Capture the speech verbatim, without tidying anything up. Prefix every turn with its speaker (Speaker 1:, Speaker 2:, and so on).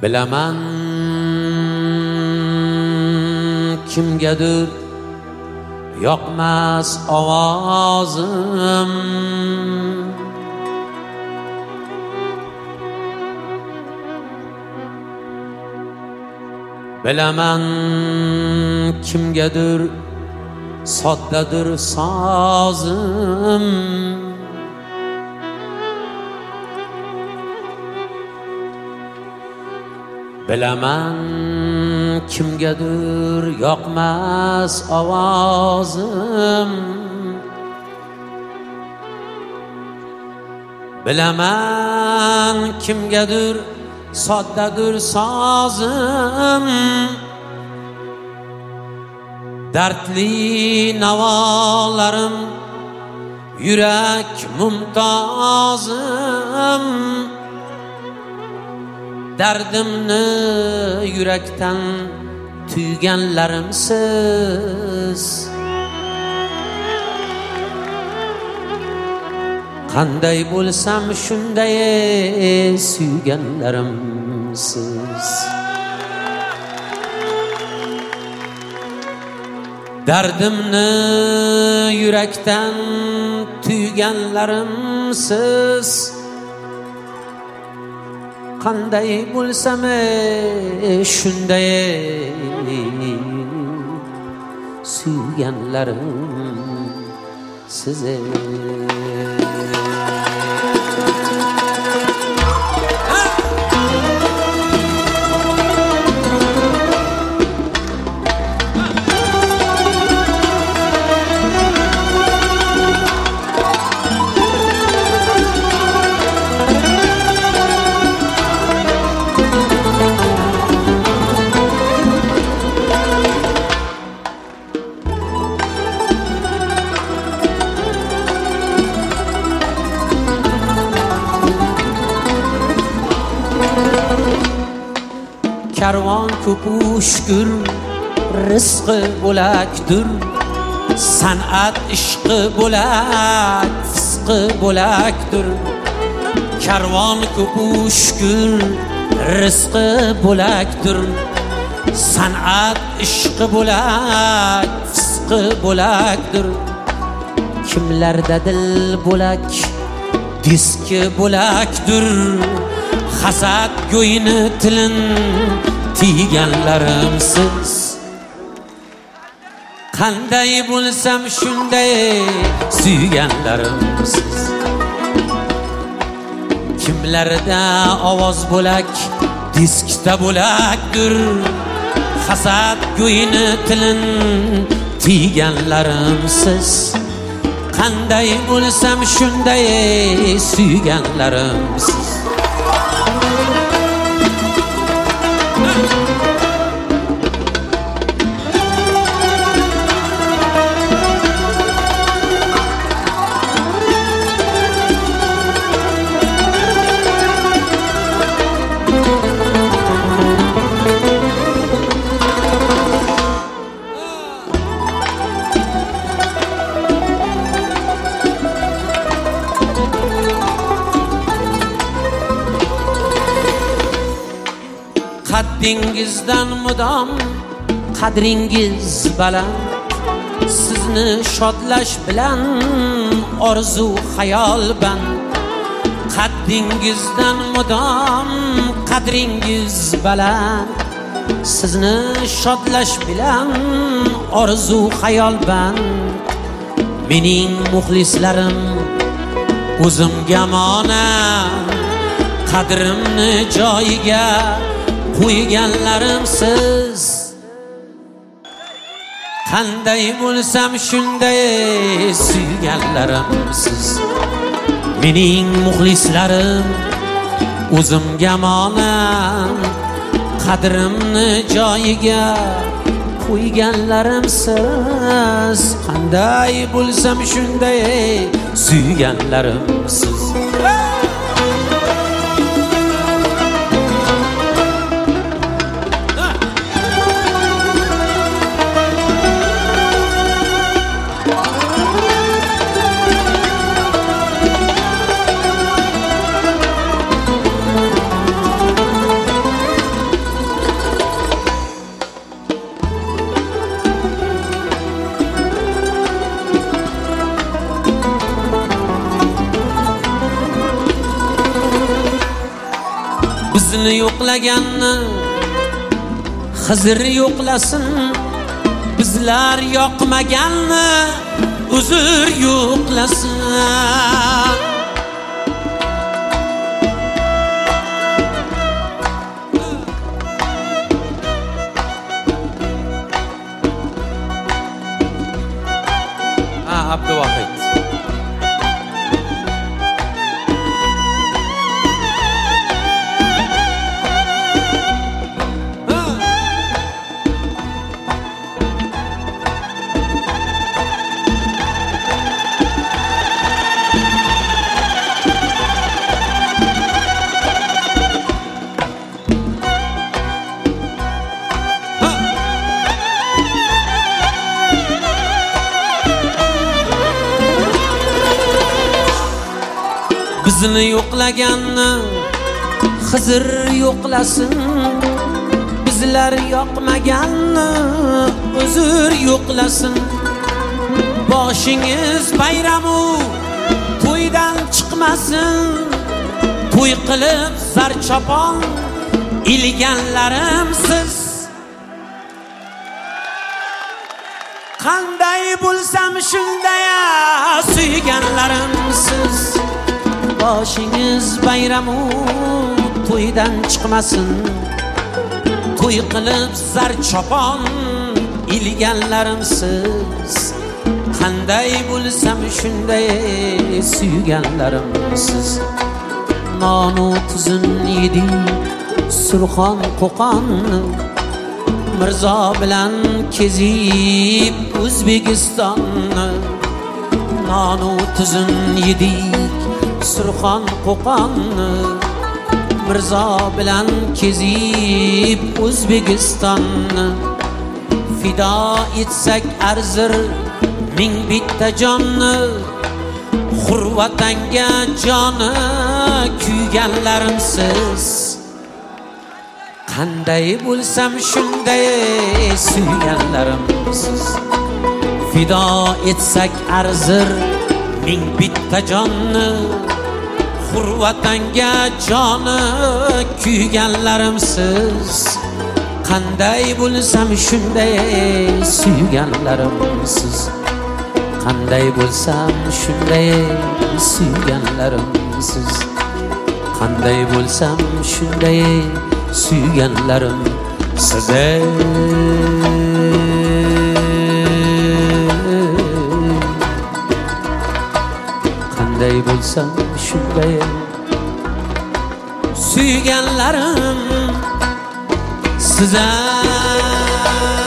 Speaker 1: Bilaman kimgadir yoqmas ovozim, bilaman kimgadir soddadir sozim, bilaman kimgadir yoqmas ovozim, bilaman kimgadir soddadir sozim, dardli navolarim yurak mumtozim, dardimni yurakdan tuyganlarimsiz, qanday bo'lsam shunday suyganlarimsiz, dardimni yurakdan tuyganlarimsiz, qanday bo'lsam shunday suyganlarimsiz. Karvon ko'pushgur, rizqi bo'lakdir, san'at ishqi bo'lak, fisqi bo'lakdir. Karvon ko'pushgur, rizqi bo'lakdir, san'at ishqi bo'lak, fisqi bo'lakdir. Kimlarda dil bo'lak, diski bo'lakdir, hasad go'yini tilin tiyganlarimsiz, qanday bo'lsam shunday suyganlarimsiz. Kimlarda ovoz bo'lak, diskda bo'lakdir, hasad go'yini tilin tiyganlarimsiz, qanday bo'lsam shunday suyganlarimsiz. Qaddingizdan mudom qadringiz baland, sizni shodlash bilan orzu xayol band. Qaddingizdan mudom qadringiz baland, sizni shodlash bilan orzu xayol band. Mening muxlislarim o'zimga monand, qadrimni joyiga qo'yganlarimsiz, qanday bo'lsam shunday suyganlarimsiz. Mening muxlislarim o'zimga monand, qadrimni joyiga qo'yganlarimsiz, qanday bo'lsam shunday suyganlarimsiz. bizni yo'qlaganni Xizr yo'qlasin, bizlar yoqmaganni uzr yo'qlasin. Ha, Abduvahid. Bizni yo'qlaganni Xizr yo'qlasin, bizlar yoqmaganni uzr yo'qlasin. Boshingiz bayramu to'ydan chiqmasin, to'y qilib zarchapon ilganlarim siz. Qanday bo'lsam shunday suyganlarim siz. Boshingiz bayramu to'ydan chiqmasin, to'y qilib zarchapon ilganlarim siz. Qanday bo'lsam shunday suyganlarim siz. Nonu tuzun yedik Surxon Qo'qonni, Mirzo bilan kezib O'zbekistonni. Nonu tuzun yedik Surxon Qo'qonni, Mirzo bilan kezib O'zbekistonni. Fido etsak arzir ming bitta jonni, Xurvatanga joni kuyganlarim siz. Qanday bo'lsam shunday suyganlarim siz. Fido etsak arzir ming bitta jonni, Xurvatanga joni kuyganlarim siz. Qanday bo'lsam shunday suyganlarim siz. Qanday bo'lsam shunday suyganlarim siz. Qanday bo'lsam shunday suyganlarim siz. Qanday bo'lsam shunday suyganlarim siz.